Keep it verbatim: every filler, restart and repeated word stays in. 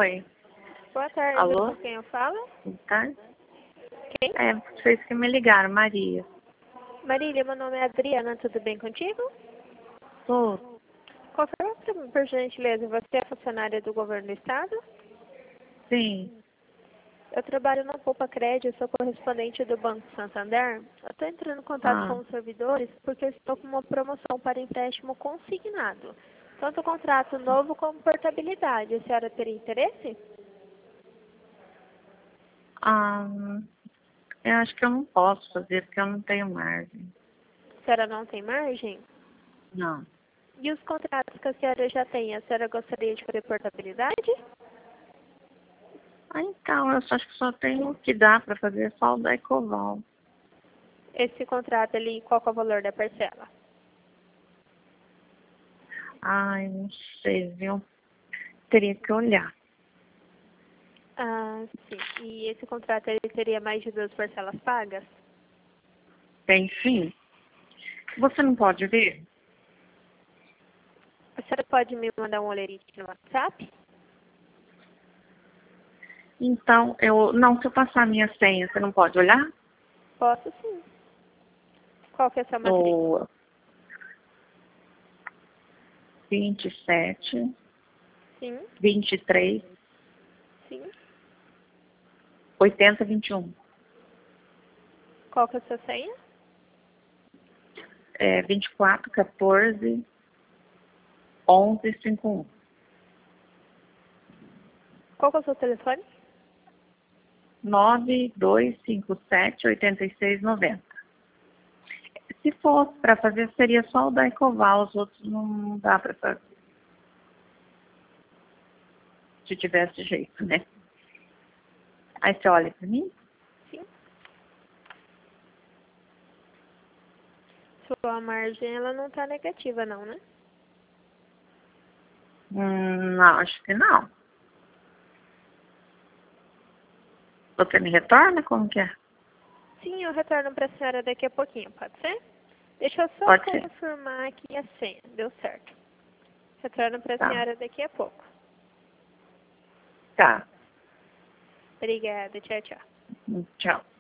Oi. Boa tarde, Alô? com quem eu falo? Boa tarde. Quem? É, vocês que me ligaram, Maria. Marília, meu nome é Adriana, tudo bem contigo? Tô. Confirma pra mim, por gentileza, você é funcionária do governo do estado? Sim. Eu trabalho na Poupa Crédito, sou correspondente do Banco Santander. Eu estou entrando em contato Ah, com os servidores porque eu estou com uma promoção para empréstimo consignado. Tanto contrato novo como portabilidade. A senhora teria interesse? ah, eu acho que eu não posso fazer porque eu não tenho margem. A senhora não tem margem? Não. E os contratos que a senhora já tem, a senhora gostaria de fazer portabilidade? Ah, então, eu só acho que só tenho o que dá para fazer só o da Ecoval. Esse contrato ali, qual que é o valor da parcela? Ai, não sei, viu? Teria que olhar. Ah, sim. E esse contrato ele teria mais de duas parcelas pagas? Tem sim. Você não pode ver? A senhora pode me mandar um olerite no WhatsApp? Então, eu. Não, se eu passar a minha senha, você não pode olhar? Posso sim. Qual que é a sua matrícula? No vinte e sete, Sim, vinte e três, sim. oitenta, vinte e um. Qual que é a sua senha? É vinte e quatro, quatorze, onze, cinquenta e um. Qual que é o seu telefone? nove dois cinco sete, oito seis, nove zero. Se fosse para fazer, seria só o da Ecoval, os outros não dá para fazer. Se tivesse jeito, né? Aí você olha para mim? Sim. Sua margem, ela não tá negativa não, né? Hum, não, acho que não. Você me retorna? Como que é? Sim, eu retorno para a senhora daqui a pouquinho, pode ser? Deixa eu só Pode ser. confirmar aqui a senha. Deu certo. Retorno para a Tá. senhora daqui a pouco. Tá. Obrigada, tchau, tchau. Tchau.